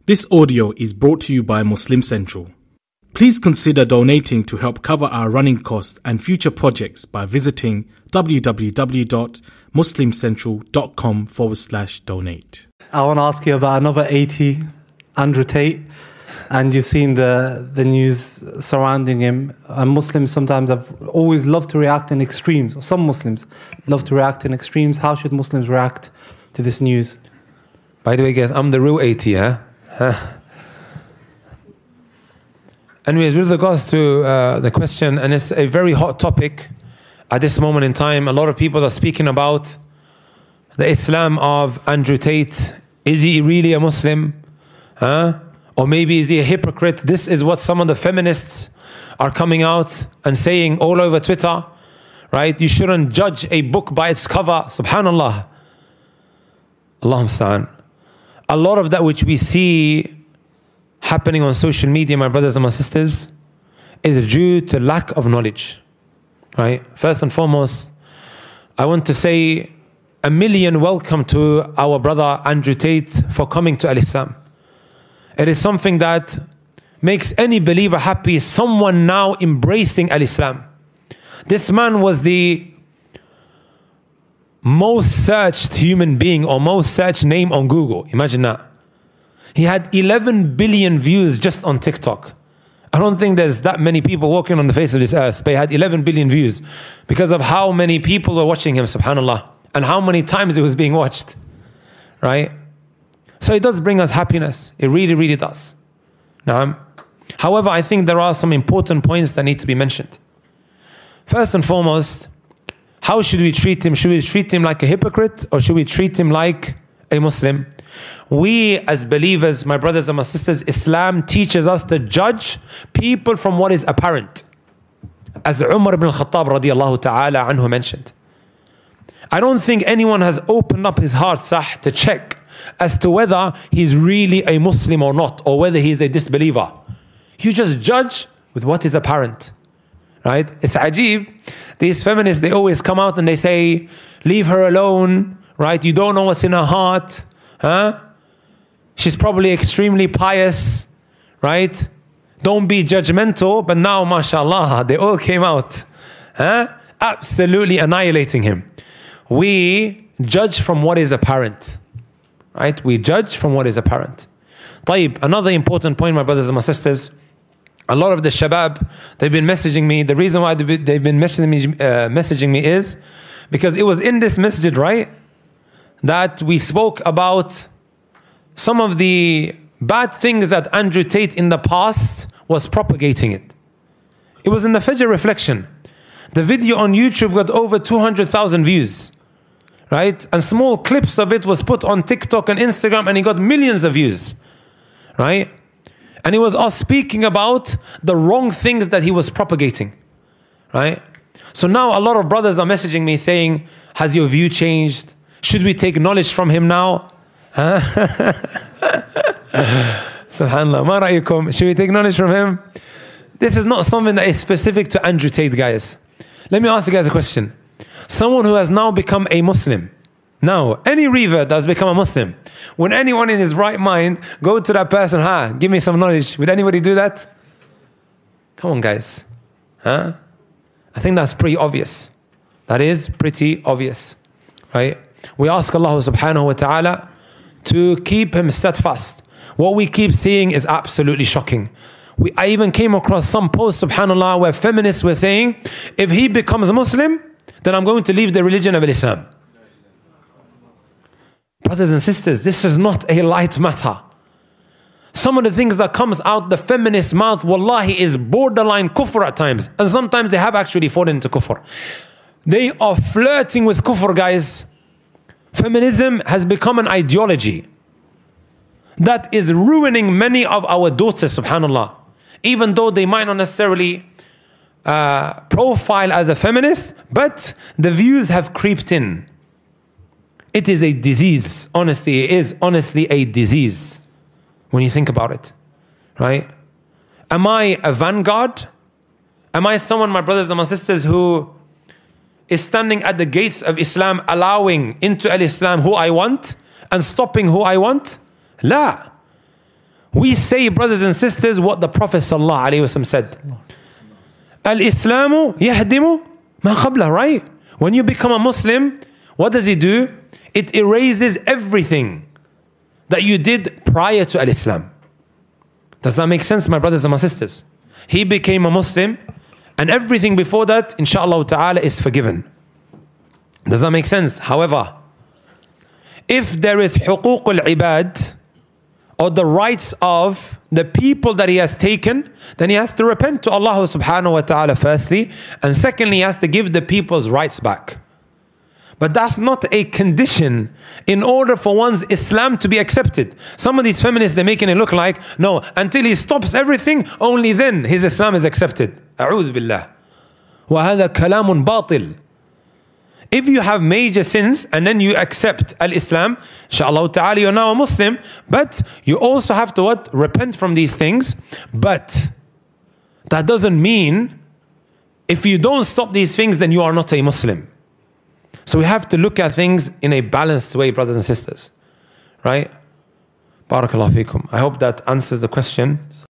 This audio is brought to you by Muslim Central. Please consider donating to help cover our running costs and future projects by visiting www.muslimcentral.com/donate. I want to ask you about another 80, Andrew Tate, and you've seen the news surrounding him. Muslims sometimes have always loved to react in extremes. Some Muslims love to react in extremes. How should Muslims react to this news? By the way, guys, I'm the real 80, huh? Anyways, with regards to the question, and it's a very hot topic at this moment in time. A lot of people are speaking about the Islam of Andrew Tate. Is he really a Muslim? Or maybe is he a hypocrite? This is what some of the feminists are coming out and saying all over Twitter, right? You shouldn't judge a book by its cover. Subhanallah. Allahumma musta'an. A lot of that which we see happening on social media, my brothers and my sisters, is due to lack of knowledge, right? First and foremost, I want to say a million welcome to our brother Andrew Tate for coming to Al-Islam. It is something that makes any believer happy, someone now embracing Al-Islam. This man was the most searched human being or most searched name on Google. Imagine that. He had 11 billion views just on TikTok. I don't think there's that many people walking on the face of this earth, but he had 11 billion views because of how many people were watching him, subhanAllah, and how many times it was being watched, right? So it does bring us happiness. It really, really does. Now, however, I think there are some important points that need to be mentioned. First and foremost, how should we treat him? Should we treat him like a hypocrite or should we treat him like a Muslim? We as believers, my brothers and my sisters, Islam teaches us to judge people from what is apparent. As Umar ibn al-Khattab radiallahu ta'ala anhu mentioned. I don't think anyone has opened up his heart, to check as to whether he's really a Muslim or not, or whether he's a disbeliever. You just judge with what is apparent. Right? It's ajib. These feminists, they always come out and they say, leave her alone, right? You don't know what's in her heart. She's probably extremely pious, right? Don't be judgmental. But now, mashallah, they all came out, absolutely annihilating him. We judge from what is apparent, right? We judge from what is apparent. طيب, another important point, my brothers and my sisters, a lot of the shabab, they've been messaging me. The reason why they've been messaging me is because it was in this masjid, right, that we spoke about some of the bad things that Andrew Tate in the past was propagating it. It was in the Fajr reflection. The video on YouTube got over 200,000 views, right? And small clips of it was put on TikTok and Instagram and it got millions of views, right? And it was us speaking about the wrong things that he was propagating, right? So now a lot of brothers are messaging me saying, has your view changed? Should we take knowledge from him now? Subhanallah, ma ra'yukum? Should we take knowledge from him? This is not something that is specific to Andrew Tate, guys. Let me ask you guys a question. Someone who has now become a Muslim, now, any revert that has become a Muslim, when anyone in his right mind go to that person, give me some knowledge, would anybody do that? Come on, guys. I think that's pretty obvious. That is pretty obvious, right? We ask Allah subhanahu wa ta'ala to keep him steadfast. What we keep seeing is absolutely shocking. I even came across some posts, subhanallah, where feminists were saying, if he becomes a Muslim, then I'm going to leave the religion of Islam. Brothers and sisters, this is not a light matter. Some of the things that comes out the feminist mouth, wallahi, is borderline kufr at times. And sometimes they have actually fallen into kufr. They are flirting with kufr, guys. Feminism has become an ideology that is ruining many of our daughters, subhanallah. Even though they might not necessarily profile as a feminist, but the views have creeped in. It is a disease. Honestly, it is honestly a disease when you think about it, right? Am I a vanguard? Am I someone, my brothers and my sisters, who is standing at the gates of Islam, allowing into Al-Islam who I want and stopping who I want? La. we say, brothers and sisters, what the Prophet ﷺ said. Al-Islamu yahdimu ma qabla, right? When you become a Muslim, what does it do? It erases everything that you did prior to Al-Islam. Does that make sense, my brothers and my sisters? He became a Muslim, and everything before that, inshallah ta'ala, is forgiven. Does that make sense? However, if there is huquq al-ibad, or the rights of the people that he has taken, then he has to repent to Allah subhanahu wa ta'ala firstly, and secondly, he has to give the people's rights back. But that's not a condition in order for one's Islam to be accepted. Some of these feminists, they're making it look like, no, until he stops everything, only then his Islam is accepted. A'udhu billah. وَهَذَا كَلَامٌ بَاطِلٌ. If you have major sins and then you accept al-Islam, inshallah ta'ala, you're now a Muslim, but you also have to what? Repent from these things. But that doesn't mean if you don't stop these things, then you are not a Muslim. So we have to look at things in a balanced way, brothers and sisters. Right? Barakallahu feekum. I hope that answers the question.